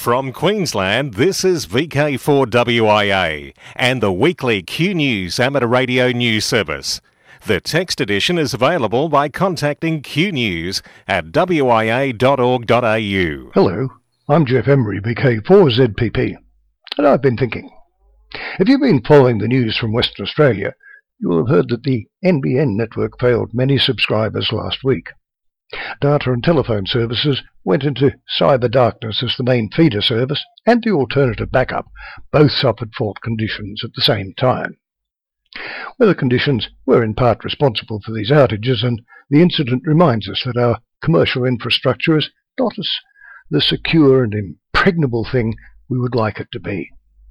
From Queensland, this is VK4WIA and the weekly Q News amateur radio news service. The text edition is available by contacting Q News at wia.org.au. Hello, I'm Jeff Emery, VK4ZPP, and I've been thinking. If you've been following the news from Western Australia, you will have heard that the NBN network failed many subscribers last week. Data and telephone services went into cyber darkness as the main feeder service and the alternative backup both suffered fault conditions at the same time. Weather conditions were in part responsible for these outages, and the incident reminds us that our commercial infrastructure is not as the secure and impregnable thing we would like it to be.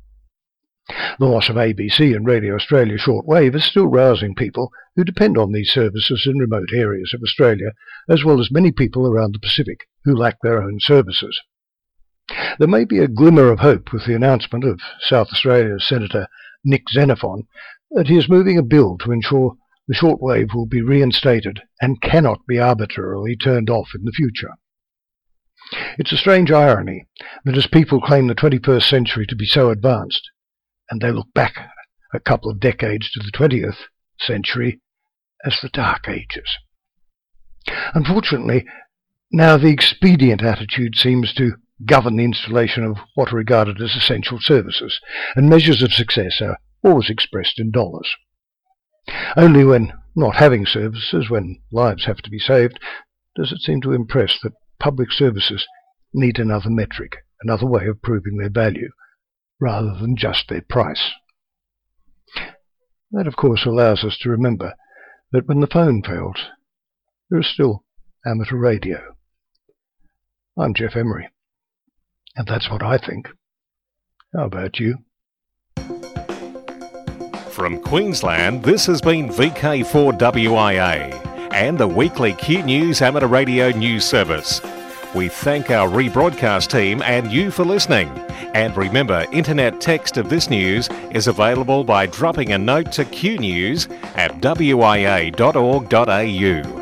The loss of ABC and Radio Australia shortwave is still rousing people who depend on these services in remote areas of Australia, as well as many people around the Pacific who lack their own services. There may be a glimmer of hope with the announcement of South Australia's Senator Nick Xenophon that he is moving a bill to ensure the shortwave will be reinstated and cannot be arbitrarily turned off in the future. It's a strange irony that as people claim the 21st century to be so advanced, and they look back a couple of decades to the 20th century as the Dark Ages. Unfortunately, now the expedient attitude seems to govern the installation of what are regarded as essential services, and measures of success are always expressed in dollars. Only when not having services, when lives have to be saved, does it seem to impress that public services need another metric, another way of proving their value, rather than just their price. That, of course, allows us to remember that when the phone fails, there is still amateur radio. I'm Jeff Emery, and that's what I think. How about you? From Queensland, this has been VK4WIA and the weekly Q News amateur radio news service. We thank our rebroadcast team and you for listening. And remember, internet text of this news is available by dropping a note to Q News at wia.org.au.